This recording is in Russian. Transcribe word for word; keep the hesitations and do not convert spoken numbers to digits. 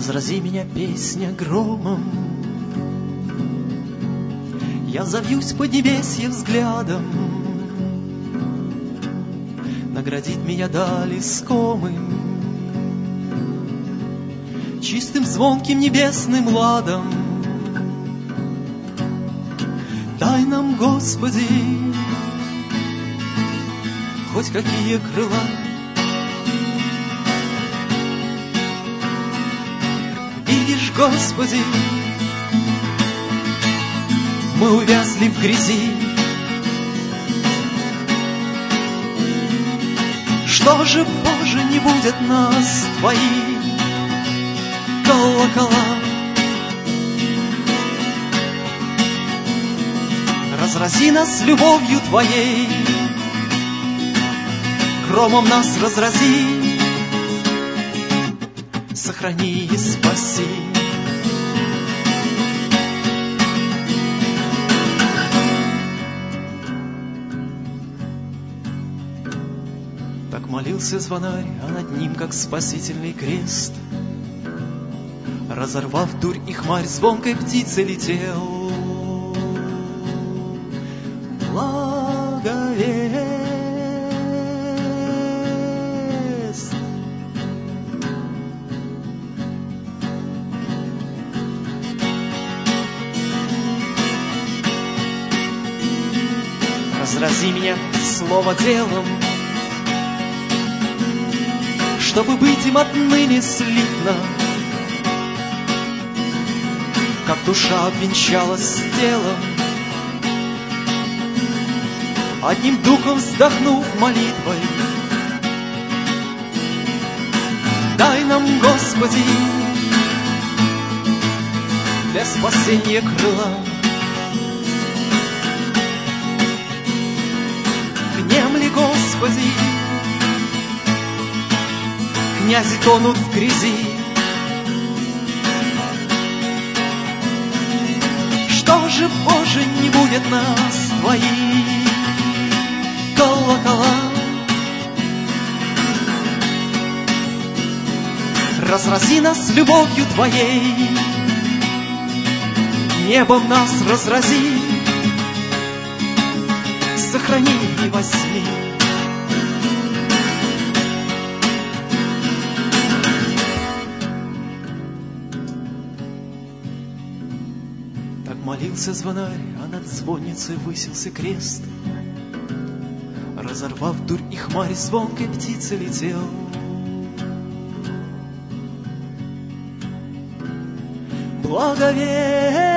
Разрази меня, песня, громом. Я завьюсь под небесье взглядом. Наградит меня даль искомым, чистым, звонким, небесным ладом. Дай нам, Господи, хоть какие крыла. Видишь, Господи, мы увязли в грязи. Что же, Боже, не будет нас Твои колокола? Разрази нас любовью Твоей, громом нас разрази, сохрани и спаси. Так молился звонарь, а над ним, как спасительный крест, разорвав дурь и хмарь, звонкой птицей летел. Благовест. Разрази меня слово делом, чтобы быть им отныне слитно, как душа обвенчалась с телом, одним духом вздохнув молитвой. Дай нам, Господи, для спасения крыла. Внемли, Господи, князи тонут в грязи. Что же, Боже, не будет нас Твои колокола? Разрази нас любовью Твоей, небом нас разрази, сохрани и возьми. Так молился звонарь, а над звонницей высился крест. Разорвав дурь и хмарь, звонкой птицей летел. Благовест.